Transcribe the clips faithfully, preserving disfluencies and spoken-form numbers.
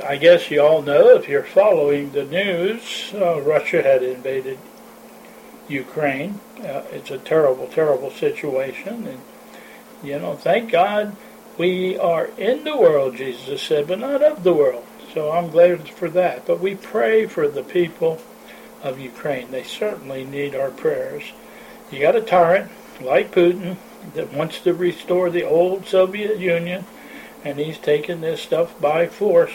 I guess you all know, if you're following the news, uh, Russia had invaded Ukraine. Uh, it's a terrible, terrible situation. And, you know, thank God we are in the world, Jesus said, but not of the world. So I'm glad for that. But we pray for the people of Ukraine. They certainly need our prayers. You got a tyrant like Putin that wants to restore the old Soviet Union, and he's taking this stuff by force.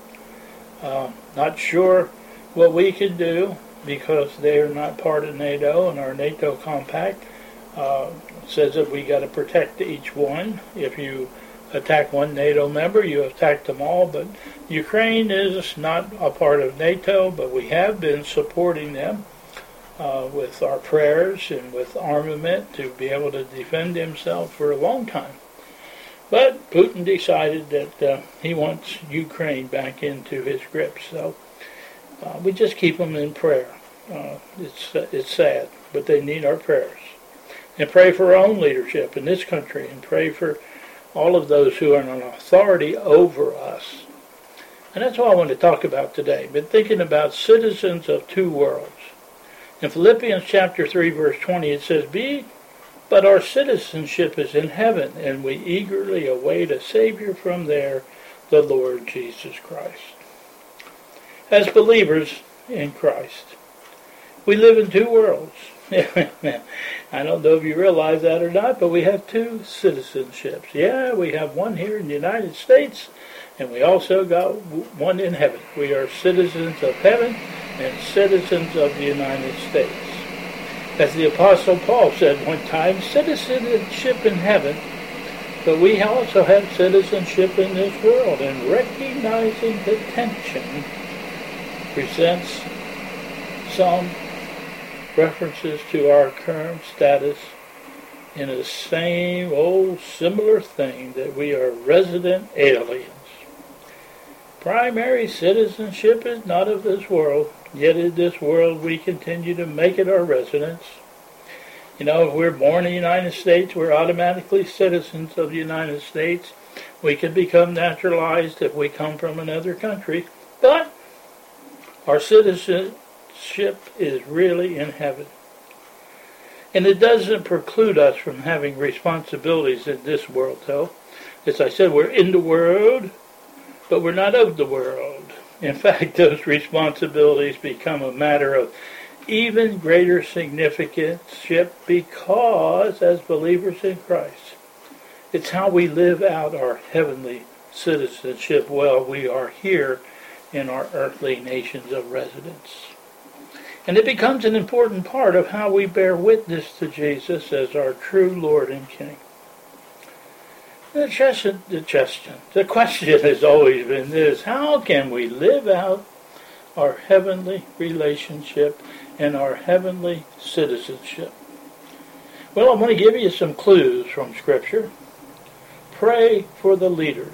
Uh, not sure what we can do because they are not part of NATO, and our NATO compact uh, says that we got to protect each one. If you attack one NATO member, you attack them all. But Ukraine is not a part of NATO, but we have been supporting them uh, with our prayers and with armament to be able to defend themselves for a long time. But Putin decided that uh, he wants Ukraine back into his grip, so uh, we just keep them in prayer. Uh, it's uh, it's sad, but they need our prayers. And pray for our own leadership in this country, and pray for all of those who are in authority over us. And that's what I want to talk about today. I've been thinking about citizens of two worlds. In Philippians chapter three, verse twenty, it says, Be But our citizenship is in heaven, and we eagerly await a Savior from there, the Lord Jesus Christ. As believers in Christ, we live in two worlds. I don't know if you realize that or not, but we have two citizenships. Yeah, we have one here in the United States, and we also got one in heaven. We are citizens of heaven and citizens of the United States. As the Apostle Paul said one time, citizenship in heaven, but we also have citizenship in this world, and recognizing the tension presents some references to our current status in the same old similar thing that we are resident aliens. Primary citizenship is not of this world, yet in this world we continue to make it our residence. You know, if we're born in the United States, we're automatically citizens of the United States. We can become naturalized if we come from another country, but our citizenship is really in heaven. And it doesn't preclude us from having responsibilities in this world, though. As I said, we're in the world, but we're not of the world. In fact, those responsibilities become a matter of even greater significance because, as believers in Christ, it's how we live out our heavenly citizenship while we are here in our earthly nations of residence. And it becomes an important part of how we bear witness to Jesus as our true Lord and King. The question, the question, the question has always been this: how can we live out our heavenly relationship and our heavenly citizenship? Well, I'm going to give you some clues from Scripture. Pray for the leaders.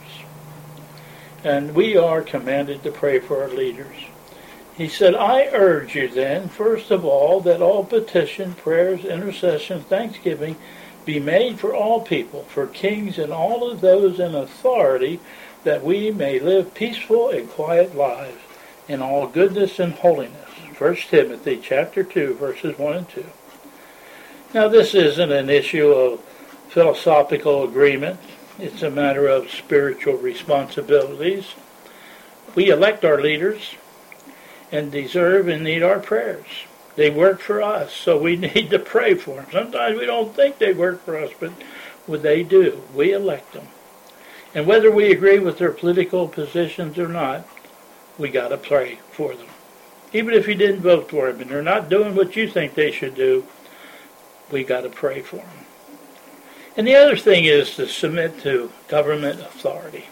And we are commanded to pray for our leaders. He said, I urge you then, first of all, that all petition, prayers, intercession, thanksgiving be made for all people, for kings and all of those in authority, that we may live peaceful and quiet lives in all goodness and holiness. First Timothy chapter two, verses one and two. Now, this isn't an issue of philosophical agreement. It's a matter of spiritual responsibilities. We elect our leaders and deserve and need our prayers. They work for us, so we need to pray for them. Sometimes we don't think they work for us, but well, they do. We elect them. And whether we agree with their political positions or not, we got to pray for them. Even if you didn't vote for them and they're not doing what you think they should do, we got to pray for them. And the other thing is to submit to government authority.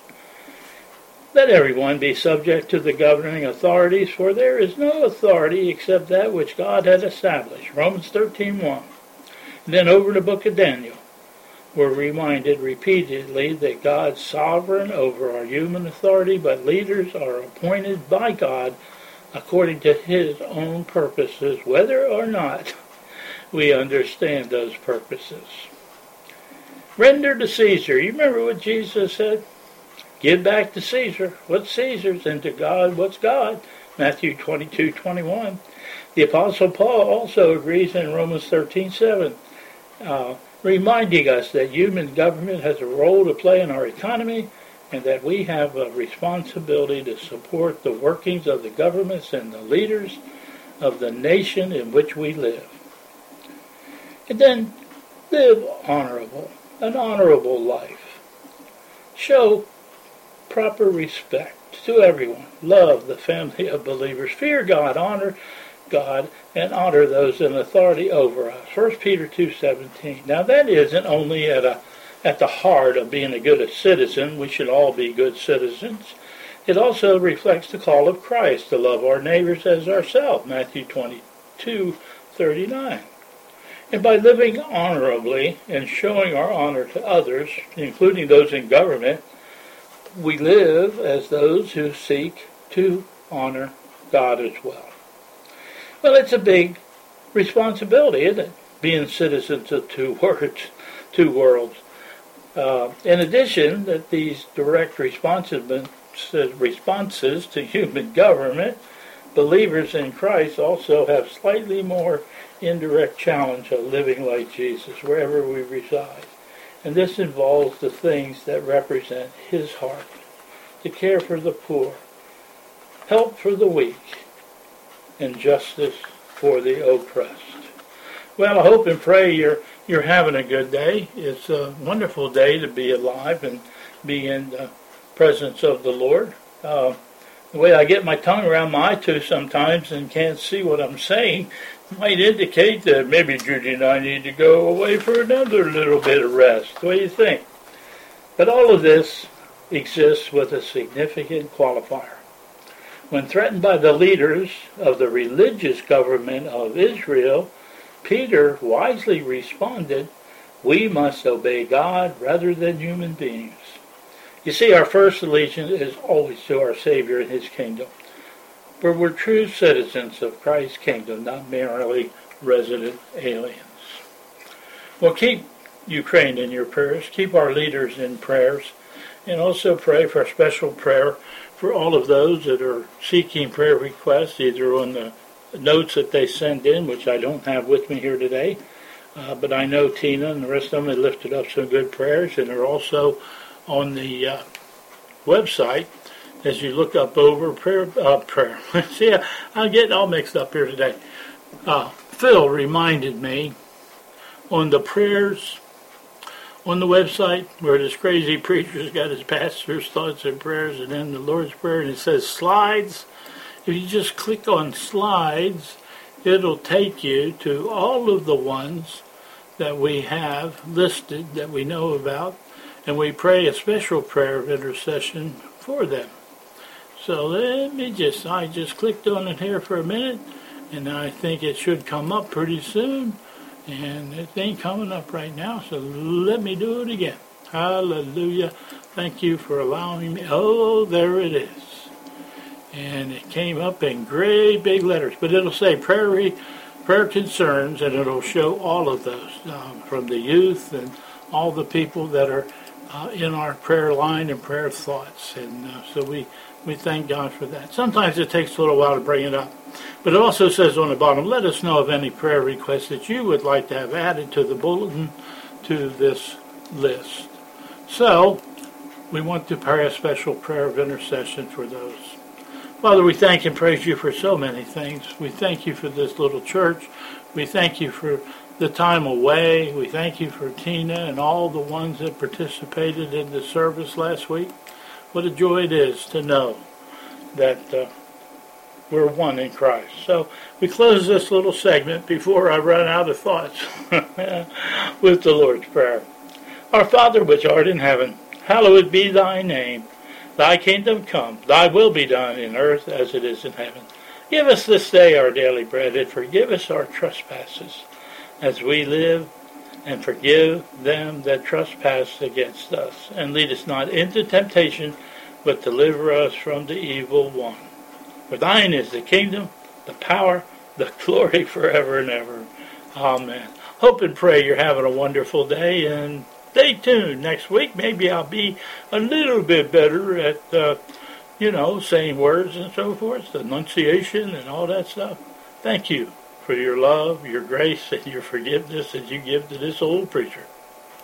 Let everyone be subject to the governing authorities, for there is no authority except that which God has established. Romans thirteen one. And then over the book of Daniel, we're reminded repeatedly that God's sovereign over our human authority, but leaders are appointed by God according to his own purposes, whether or not we understand those purposes. Render to Caesar. You remember what Jesus said? Give back to Caesar what's Caesar's, and to God what's God. Matthew twenty-two twenty-one. The Apostle Paul also agrees in Romans thirteen seven, uh, reminding us that human government has a role to play in our economy, and that we have a responsibility to support the workings of the governments and the leaders of the nation in which we live. And then live honorable, an honorable life. Show proper respect to everyone. Love the family of believers. Fear God, honor God, and honor those in authority over us. First Peter two seventeen. Now that isn't only at a at the heart of being a good citizen. We should all be good citizens. It also reflects the call of Christ to love our neighbors as ourselves. Matthew twenty-two thirty-nine. And by living honorably and showing our honor to others, including those in government, we live as those who seek to honor God as well. Well, it's a big responsibility, isn't it? Being citizens of two words, two worlds. Uh, in addition, that these direct responses to human government, believers in Christ also have slightly more indirect challenge of living like Jesus wherever we reside. And this involves the things that represent his heart: to care for the poor, help for the weak, and justice for the oppressed. Well, I hope and pray you're you're having a good day. It's a wonderful day to be alive and be in the presence of the Lord. Uh, the way I get my tongue around my eye too sometimes and can't see what I'm saying might indicate that maybe Judy and I need to go away for another little bit of rest. What do you think? But all of this exists with a significant qualifier. When threatened by the leaders of the religious government of Israel, Peter wisely responded, "We must obey God rather than human beings." You see, our first allegiance is always to our Savior and his kingdom. For we're true citizens of Christ's kingdom, not merely resident aliens. Well, keep Ukraine in your prayers. Keep our leaders in prayers. And also pray for a special prayer for all of those that are seeking prayer requests, either on the notes that they send in, which I don't have with me here today. Uh, but I know Tina and the rest of them have lifted up some good prayers, and they're also on the uh, website. As you look up over prayer, uh, prayer. See, I'm getting all mixed up here today. Uh, Phil reminded me on the prayers on the website where this crazy preacher's got his pastor's thoughts and prayers, and then the Lord's Prayer, and it says slides. If you just click on slides, it'll take you to all of the ones that we have listed that we know about, and we pray a special prayer of intercession for them. So let me just, I just clicked on it here for a minute, and I think it should come up pretty soon, and it ain't coming up right now, so let me do it again. Hallelujah. Thank you for allowing me. Oh, there it is. And it came up in great big letters, but it'll say prayer, prayer concerns, and it'll show all of those, um, from the youth and all the people that are uh, in our prayer line and prayer thoughts, and uh, so we We thank God for that. Sometimes it takes a little while to bring it up. But it also says on the bottom, let us know of any prayer requests that you would like to have added to the bulletin, to this list. So, we want to pray a special prayer of intercession for those. Father, we thank and praise you for so many things. We thank you for this little church. We thank you for the time away. We thank you for Tina and all the ones that participated in the service last week. What a joy it is to know that uh, we're one in Christ. So we close this little segment before I run out of thoughts with the Lord's Prayer. Our Father which art in heaven, hallowed be thy name. Thy kingdom come, thy will be done in earth as it is in heaven. Give us this day our daily bread, and forgive us our trespasses, as we live and forgive them that trespass against us. And lead us not into temptation, but deliver us from the evil one. For thine is the kingdom, the power, the glory forever and ever. Amen. Hope and pray you're having a wonderful day, and stay tuned next week. Maybe I'll be a little bit better at, uh, you know, saying words and so forth, the enunciation and all that stuff. Thank you for your love, your grace, and your forgiveness that you give to this old preacher.